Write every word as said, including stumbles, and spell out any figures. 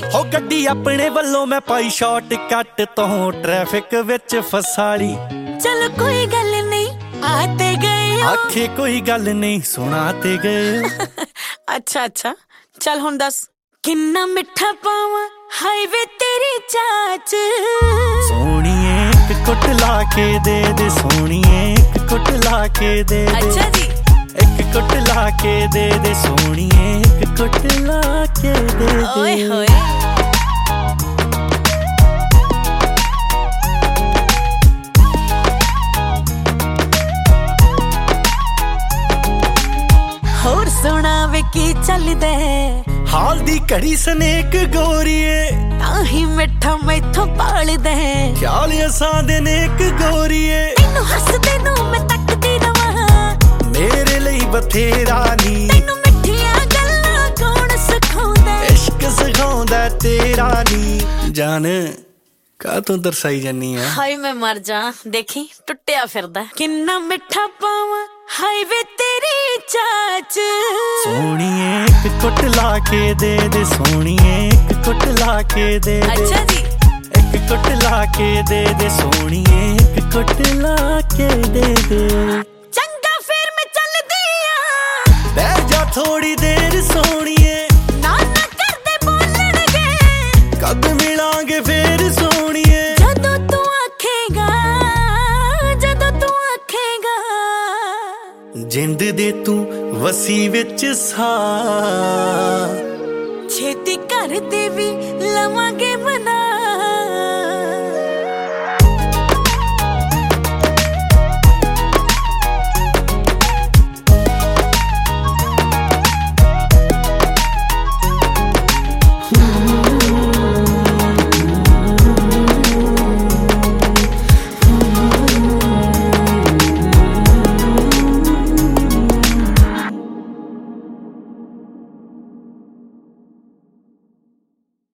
ਹੋ ਗੱਡੀ ਆਪਣੇ ਵੱਲੋਂ ਮੈਂ ਪਾਈ ਸ਼ਾਰਟ ਕੱਟ ਤੋਂ ਟ੍ਰੈਫਿਕ ਵਿੱਚ ਫਸਾਲੀ। ਚਲ ਕੋਈ ਗੱਲ ਨਹੀਂ ਆਤੇ ਗਏ ਆਖੇ ਕੋਈ ਗੱਲ ਨਹੀਂ ਸੁਣਾ ਤੇ ਗਏ। ਅੱਛਾ ਅੱਛਾ ਚਲ ਹੁਣ ਦੱਸ ਕਿੰਨਾ ਮਿੱਠਾ ਪਾਵਾਂ ਹਾਈਵੇ ਤੇਰੀ ਚਾਚ। ਸੋਹਣੀਏ ਇੱਕ ਕੁੱਟ ਲਾ ਕੇ ਦੇ ਦੇ, ਸੋਹਣੀਏ ਇੱਕ ਕੁੱਟ ਲਾ ਕੇ ਦੇ ਦੇ। ਅੱਛਾ ਜੀ ਇੱਕ ਕੁੱਟ ਲਾ ਕੇ ਦੇ ਦੇ, ਸੋਹਣੀਏ ਇੱਕ ਕੁੱਟ ਲਾ ਕੇ ਦੇ ਦੇ। ਓਏ ਹੋਏ ਹੋਰ ਸੁਣਾ ਵੇ ਕੀ ਚੱਲਦਾ ਹਾਲ ਦੀ ਘੜੀ ਸਨੇਕ ਗੋਰੀਏ, ਤਾਂ ਹੀ ਮਿੱਠਾ ਮੈਥੋਂ ਪਾਲਦਾ ਖਿਆਲ ਅਸਾਂ ਦੇ ਨੇਕ ਗੋਰੀਏ। ਤੈਨੂੰ ਹੱਸਦੇ ਨੂੰ ਮੈਂ ਤੱਕਦੀ ਰਵਾਂ, ਮੇਰੇ ਲਈ ਬਥੇਰਾ ਨੀ ਤੈਨੂੰ ਮਿੱਠੀਆਂ ਗੱਲਾਂ ਕੌਣ ਸਿਖਾਉਂਦਾ, ਇਸ਼ਕ ਸਿਖਾਉਂਦਾ ਤੇਰਾ ਨੀ। ਜਾਨ ਕਾ ਤੂੰ ਦਰਸਾਈ ਜਾਨੀ ਆ। ਹਾਏ ਮੈਂ ਮਰ ਜਾ ਦੇਖੀ ਟੁੱਟਿਆ ਫਿਰਦਾ ਕਿੰਨਾ ਮਿੱਠਾ ਪਾਵਾਂ ਹਾਈਵੇ ਤੇਰੀ ਚਾਚ। ਸੋਹਣੀਏ ਇੱਕ ਕੁੱਟ ਲਾ ਕੇ ਦੇ ਦੇ, ਸੋਹਣੀਏ ਇੱਕ ਕੁੱਟ ਲਾ ਕੇ ਦੇ ਦੇ। ਅੱਛਾ ਜੀ ਇੱਕ ਕੁੱਟ ਲਾ ਕੇ ਦੇ ਦੇ, ਸੋਹਣੀਏ ਇੱਕ ਕੁੱਟ ਲਾ ਕੇ ਦੇ ਦੇ। ਚੰਗਾ ਫਿਰ ਮੈਂ ਚੱਲਦੀ ਆ, ਬਹਿ ਜਾ ਥੋੜੀ ਦੇਰ ਸੋਹਣੀਏ, ਨਾ ਨਾ ਕਰਦੇ ਬੋਲਣਗੇ ਕਦ ਮਿਲਾਂਗੇ ਫੇਰ ਸੋਹਣੀਏ। ਜਦੋਂ ਤੂੰ ਆਖੇਗਾ, ਜਦੋਂ ਤੂੰ ਆਖੇਗਾ ਜਿੰਦ ਦੇ ਤੂੰ ਵਸੀ ਵਿੱਚ ਸਾਹ, ਛੇਤੀ ਘਰ ਦੇ ਵੀ ਲਵਾਂਗੇ ਮਨਾ।